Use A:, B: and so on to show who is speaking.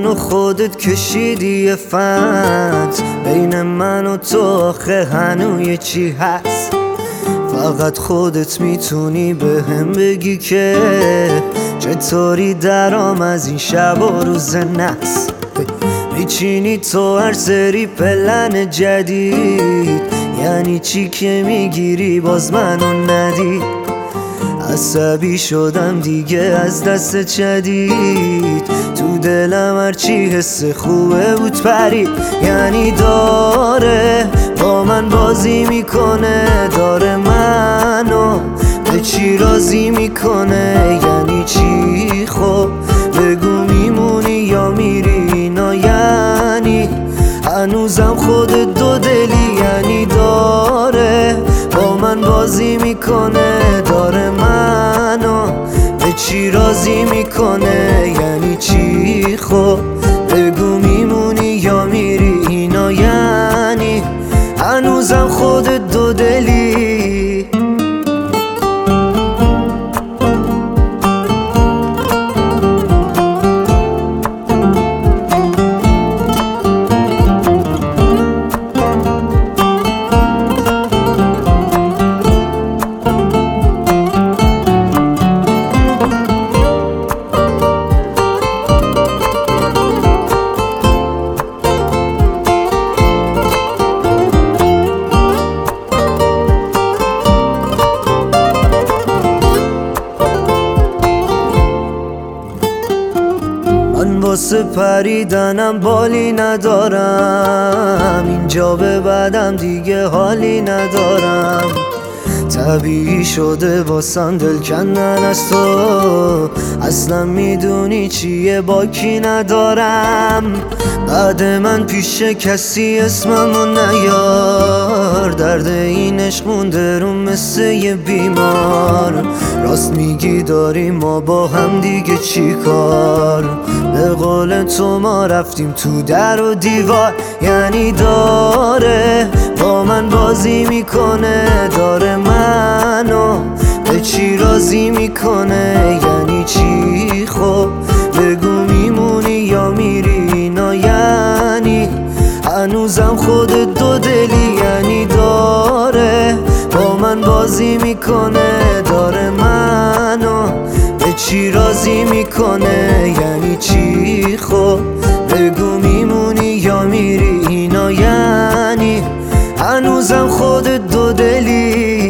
A: و خودت کشیدی یه فنت بین من و تو، آخه هنوز یه چی هست. فقط خودت میتونی به هم بگی که چطوری درام از این شب و روز نحس. میچینی تو هر سری پلن جدید، یعنی چی که میگیری باز منو ندید. عصبی شدم دیگه از دست جدید، تو دلم هرچی حس خوبه بود پرید. یعنی داره با من بازی میکنه، داره منو به چی راضی میکنه. یعنی چی خب بگو میمونی یا میری؟ اینا یعنی هنوزم خودت دو دلی. یعنی داره با من بازی میکنه، داره منو به چی راضی میکنه. یعنی چی خب بگو میمونی یا میری؟ اینا یعنی هنوزم خودت دو دلی. من واسه پریدنم بالی ندارم، اینجا به بعدم دیگه حالی ندارم. طبیعی شده واسم دل کندن از تو، اصلا میدونی چیه باکی ندارم. بعد من پیش کسی اسممو نیار، درد این عشق مونده رو مثل یه بیمار. راست میگی داریم ما با هم دیگه چی کار؟ به قول تو ما رفتیم تو در و دیوار. یعنی داره با من بازی میکنه، داره منو به چی راضی میکنه. یعنی چی خب بگو میمونی یا میری؟ اینا یعنی هنوزم خودت دو دلی. یعنی داره با من بازی میکنه، داره منو به چی راضی میکنه. یعنی چی خب بگو میمونی یا میری؟ اینا یعنی هنوزم خودت دو دلی.